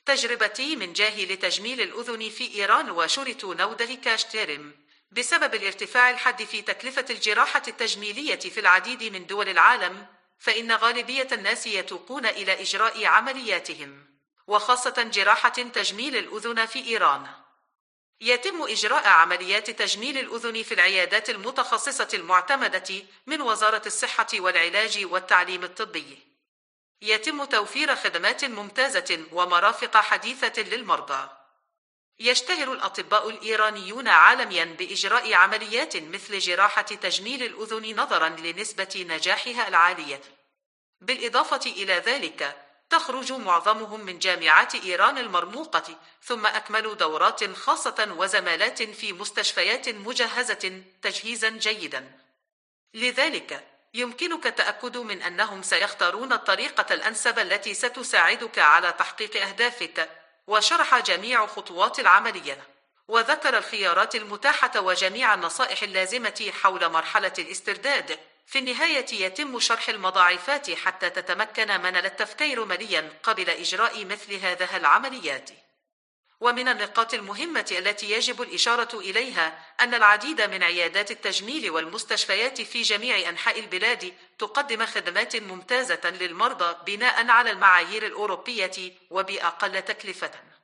تجربتي من جاهي لتجميل الأذن في إيران وشرط نودل كاشتيرم بسبب الارتفاع الحاد في تكلفة الجراحة التجميلية في العديد من دول العالم، فإن غالبية الناس يتوقون إلى إجراء عملياتهم، وخاصة جراحة تجميل الأذن في إيران. يتم إجراء عمليات تجميل الأذن في العيادات المتخصصة المعتمدة من وزارة الصحة والعلاج والتعليم الطبي. يتم توفير خدمات ممتازة ومرافق حديثة للمرضى. يشتهر الأطباء الإيرانيون عالميا بإجراء عمليات مثل جراحة تجميل الأذن نظرا لنسبة نجاحها العالية. بالإضافة إلى ذلك، تخرج معظمهم من جامعات إيران المرموقة، ثم أكملوا دورات خاصة وزمالات في مستشفيات مجهزة تجهيزا جيدا. لذلك يمكنك التأكد من أنهم سيختارون الطريقة الأنسب التي ستساعدك على تحقيق أهدافك. وشرح جميع خطوات العملية، وذكر الخيارات المتاحة وجميع النصائح اللازمة حول مرحلة الاسترداد. في النهاية يتم شرح المضاعفات حتى تتمكن من التفكير مليا قبل إجراء مثل هذه العمليات. ومن النقاط المهمة التي يجب الإشارة إليها أن العديد من عيادات التجميل والمستشفيات في جميع أنحاء البلاد تقدم خدمات ممتازة للمرضى بناء على المعايير الأوروبية وبأقل تكلفة.